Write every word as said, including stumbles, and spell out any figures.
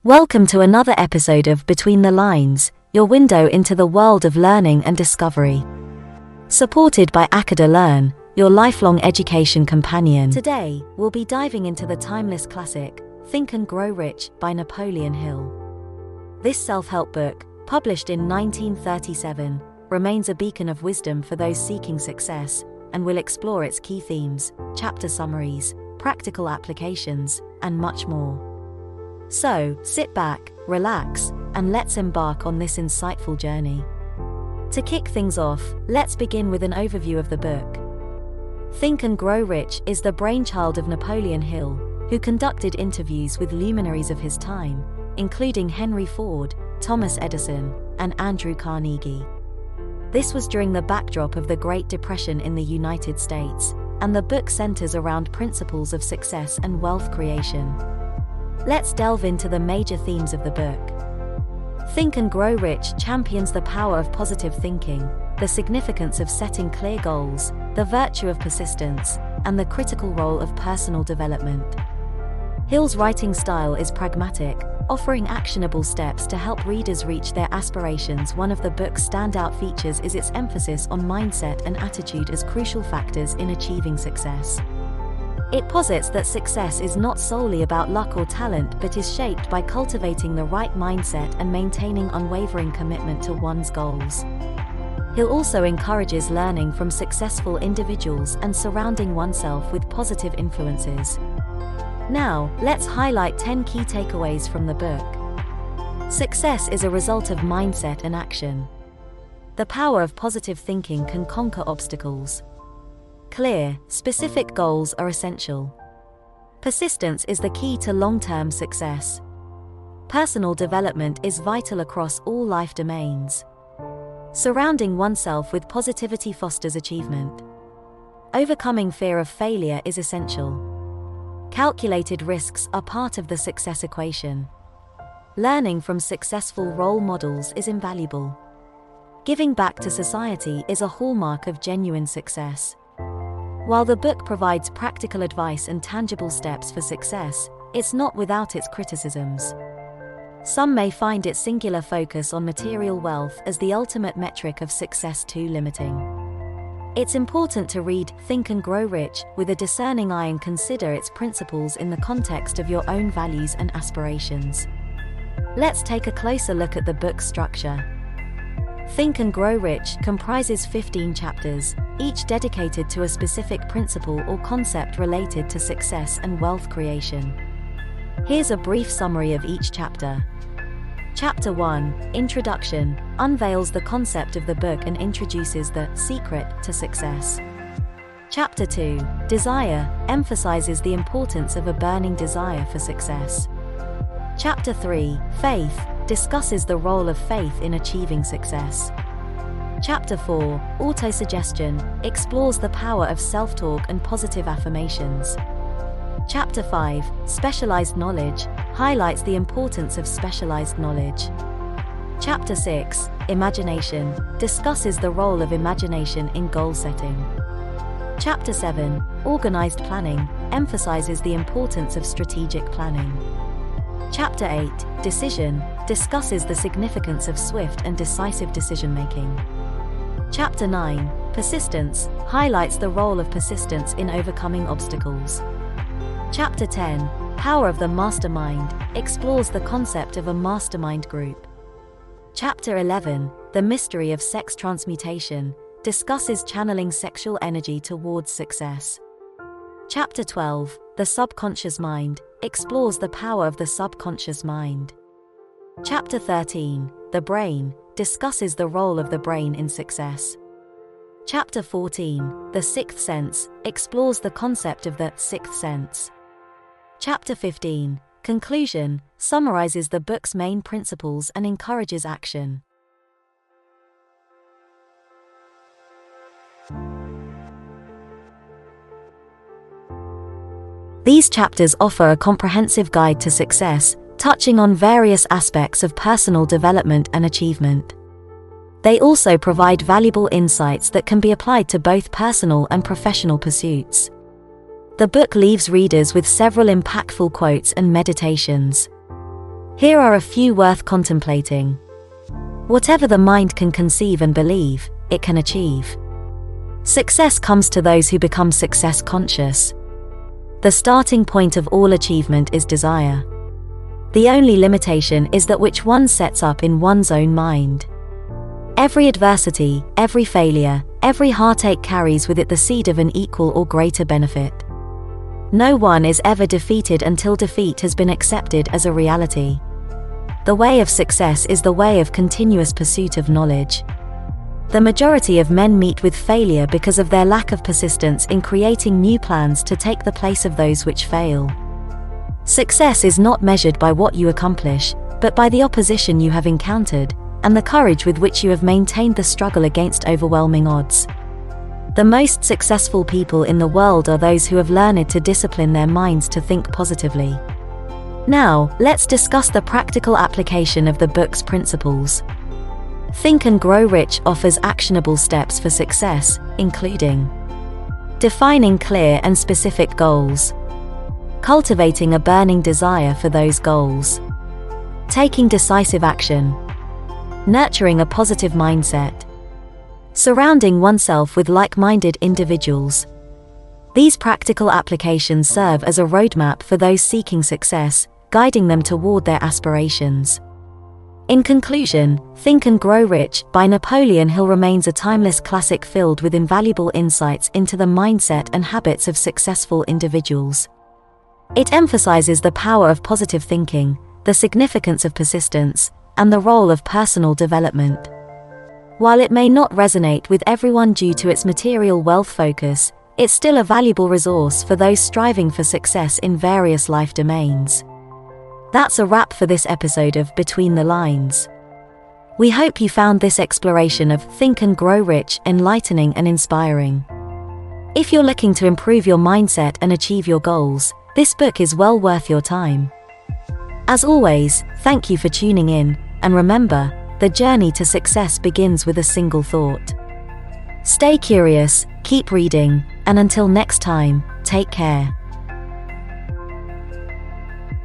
Welcome to another episode of Between the Lines, your window into the world of learning and discovery. Supported by Acada Learn, your lifelong education companion. Today, we'll be diving into the timeless classic, Think and Grow Rich by Napoleon Hill. This self-help book, published in nineteen thirty-seven, remains a beacon of wisdom for those seeking success, and will explore its key themes, chapter summaries, practical applications, and much more. So, sit back, relax, and let's embark on this insightful journey. To kick things off, let's begin with an overview of the book. Think and Grow Rich is the brainchild of Napoleon Hill, who conducted interviews with luminaries of his time, including Henry Ford, Thomas Edison, and Andrew Carnegie. This was during the backdrop of the Great Depression in the United States, and the book centers around principles of success and wealth creation. Let's delve into the major themes of the book. Think and Grow Rich champions the power of positive thinking, the significance of setting clear goals, the virtue of persistence, and the critical role of personal development. Hill's writing style is pragmatic, offering actionable steps to help readers reach their aspirations. One of the book's standout features is its emphasis on mindset and attitude as crucial factors in achieving success. It posits that success is not solely about luck or talent but is shaped by cultivating the right mindset and maintaining unwavering commitment to one's goals. Hill also encourages learning from successful individuals and surrounding oneself with positive influences. Now, let's highlight ten key takeaways from the book. Success is a result of mindset and action. The power of positive thinking can conquer obstacles. Clear, specific goals are essential. Persistence is the key to long-term success. Personal development is vital across all life domains. Surrounding oneself with positivity fosters achievement. Overcoming fear of failure is essential. Calculated risks are part of the success equation. Learning from successful role models is invaluable. Giving back to society is a hallmark of genuine success. While the book provides practical advice and tangible steps for success, it's not without its criticisms. Some may find its singular focus on material wealth as the ultimate metric of success too limiting. It's important to read Think and Grow Rich with a discerning eye and consider its principles in the context of your own values and aspirations. Let's take a closer look at the book's structure. Think and Grow Rich comprises fifteen chapters, each dedicated to a specific principle or concept related to success and wealth creation. Here's a brief summary of each chapter. Chapter one, Introduction, unveils the concept of the book and introduces the secret to success. Chapter two, Desire, emphasizes the importance of a burning desire for success. Chapter three, Faith, discusses the role of faith in achieving success. Chapter four, Autosuggestion, explores the power of self-talk and positive affirmations. Chapter five, Specialized Knowledge, highlights the importance of specialized knowledge. Chapter six, Imagination, discusses the role of imagination in goal setting. Chapter seven, Organized Planning, emphasizes the importance of strategic planning. Chapter eight, Decision, discusses the significance of swift and decisive decision-making. Chapter nine, Persistence, highlights the role of persistence in overcoming obstacles. Chapter ten, Power of the Mastermind, explores the concept of a mastermind group. Chapter eleven, The Mystery of Sex Transmutation, discusses channeling sexual energy towards success. Chapter twelve, The Subconscious Mind, explores the power of the subconscious mind. Chapter thirteen, The Brain, discusses the role of the brain in success. Chapter fourteen, The Sixth Sense, explores the concept of the sixth sense. Chapter fifteen, Conclusion, summarizes the book's main principles and encourages action. These chapters offer a comprehensive guide to success, touching on various aspects of personal development and achievement. They also provide valuable insights that can be applied to both personal and professional pursuits. The book leaves readers with several impactful quotes and meditations. Here are a few worth contemplating. Whatever the mind can conceive and believe, it can achieve. Success comes to those who become success conscious. The starting point of all achievement is desire. The only limitation is that which one sets up in one's own mind. Every adversity, every failure, every heartache carries with it the seed of an equal or greater benefit. No one is ever defeated until defeat has been accepted as a reality. The way of success is the way of continuous pursuit of knowledge. The majority of men meet with failure because of their lack of persistence in creating new plans to take the place of those which fail. Success is not measured by what you accomplish, but by the opposition you have encountered, and the courage with which you have maintained the struggle against overwhelming odds. The most successful people in the world are those who have learned to discipline their minds to think positively. Now, let's discuss the practical application of the book's principles. Think and Grow Rich offers actionable steps for success, including defining clear and specific goals, cultivating a burning desire for those goals, taking decisive action, nurturing a positive mindset, surrounding oneself with like-minded individuals. These practical applications serve as a roadmap for those seeking success, guiding them toward their aspirations. In conclusion, Think and Grow Rich by Napoleon Hill remains a timeless classic filled with invaluable insights into the mindset and habits of successful individuals. It emphasizes the power of positive thinking, the significance of persistence, and the role of personal development. While it may not resonate with everyone due to its material wealth focus, it's still a valuable resource for those striving for success in various life domains. That's a wrap for this episode of Between the Lines. We hope you found this exploration of Think and Grow Rich enlightening and inspiring. If you're looking to improve your mindset and achieve your goals, this book is well worth your time. As always, thank you for tuning in, and remember, the journey to success begins with a single thought. Stay curious, keep reading, and until next time, take care.